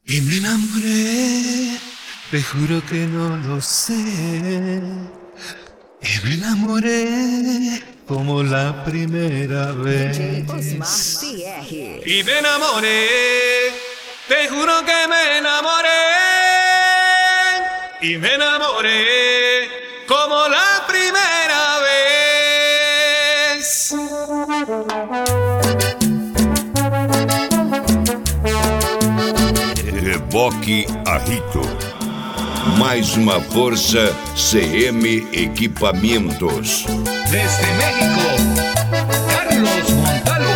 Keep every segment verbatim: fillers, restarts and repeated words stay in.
Y me enamoré, te juro que no lo sé. Y me enamoré como la primera D J Osmar vez. C R. Y me enamoré, te juro que me enamoré. Y me enamoré como la primera vez. Reboque Arrito. Mais uma força C M Equipamentos. Desde México, Carlos Montalvo.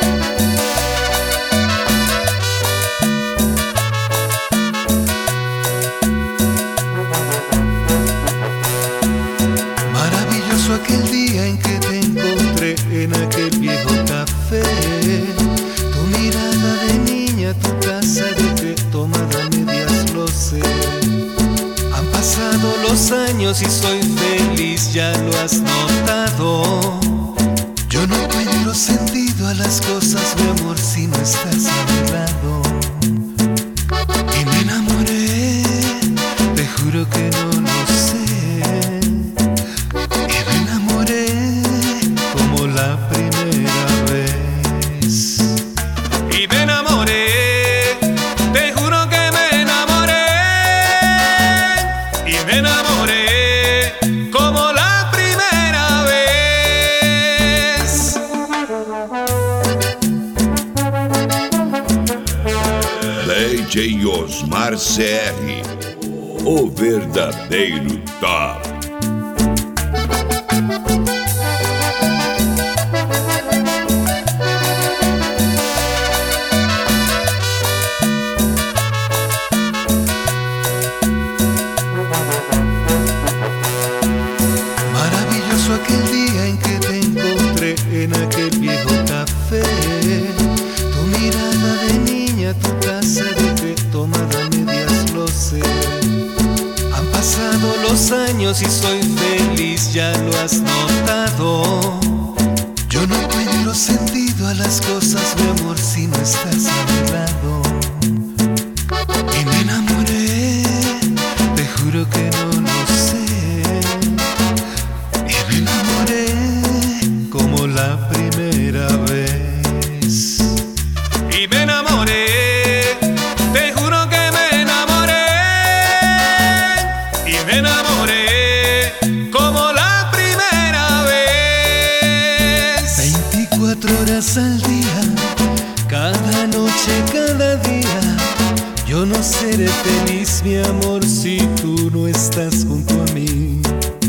Maravilloso aquel día en que te encontré en aquel viejo café. Tu mirada de niña, tu taza de té tomada a medias, lo sé. Han pasado los años y soy feliz, ya lo has notado. Yo no encuentro sentido a las cosas, mi amor, si no estás a mi lado. Y me enamoré, te juro que no lo sé. Y me enamoré como la primera vez. Y me enamoré, te juro que me enamoré. Y me enamoré como la primera vez. D J Osmar C R. O verdadeiro top. Maravilloso aquel día en que te encontré en aquel viejo café. Tu mirada de niña, tu taza de té tomada a medias, lo sé. Han pasado los años y soy feliz, ya lo has notado. Yo no encuentro sentido a las cosas, mi amor, si no estás a mi lado. Y me enamoré, te juro que no lo sé. Y me enamoré como la primera vez. Y me enamoré, te juro que me enamoré. Y me enamoré como la primera vez. veinticuatro horas al día, cada noche, cada día. Yo no seré feliz, mi amor, si tú no estás junto a mí.